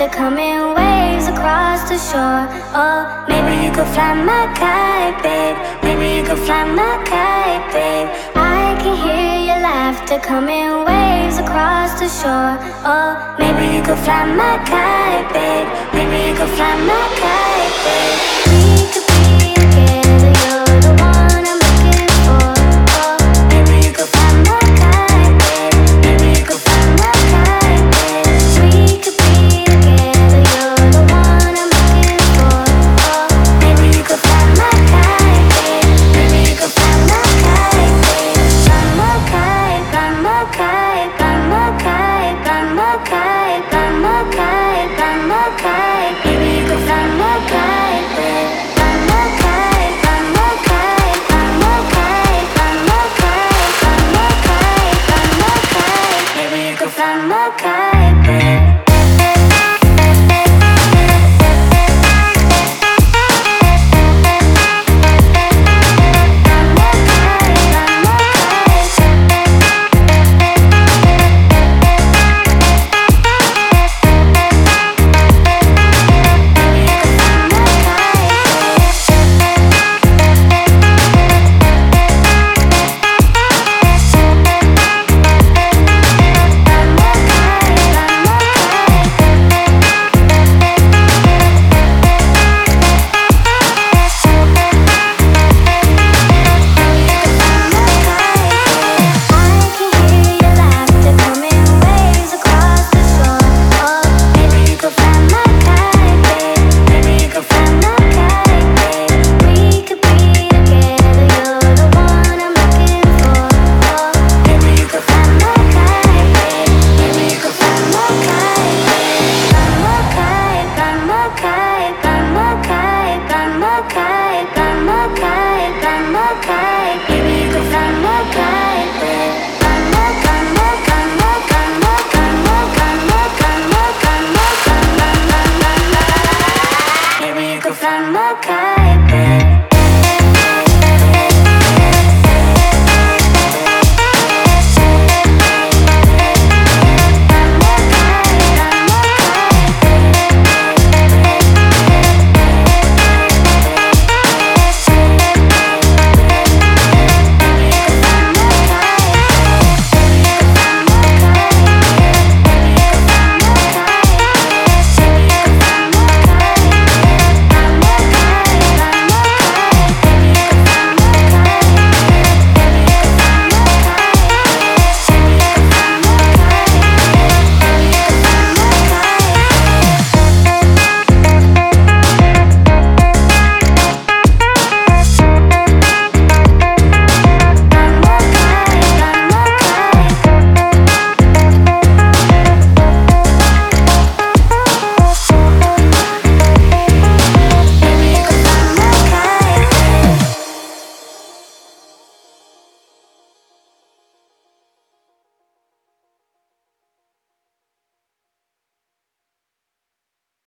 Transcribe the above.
laughter coming waves across the shore. Oh, maybe you could fly my kite, babe. Maybe you could fly my kite, babe. I can hear your laughter coming waves across the shore. Oh, maybe you could fly my kite, babe. Maybe you could fly my kite, babe. We could be together, you're the one I'm looking for. Oh, maybe you could fly my kite, babe. Maybe you could fly my kite, babe. We could be together, you're the one I'm looking for. Oh, maybe you could fly my kite, babe. Maybe you could fly my kite, babe. Fly my kite, fly my kite, fly my kite, fly my kite, fly my kite, fly my kite. Maybe you could fly my kite, babe. Fly my kite, fly my kite, fly my kite, fly my kite, fly my kite, fly my kite. Maybe you could fly my kite, babe. Fly my kite.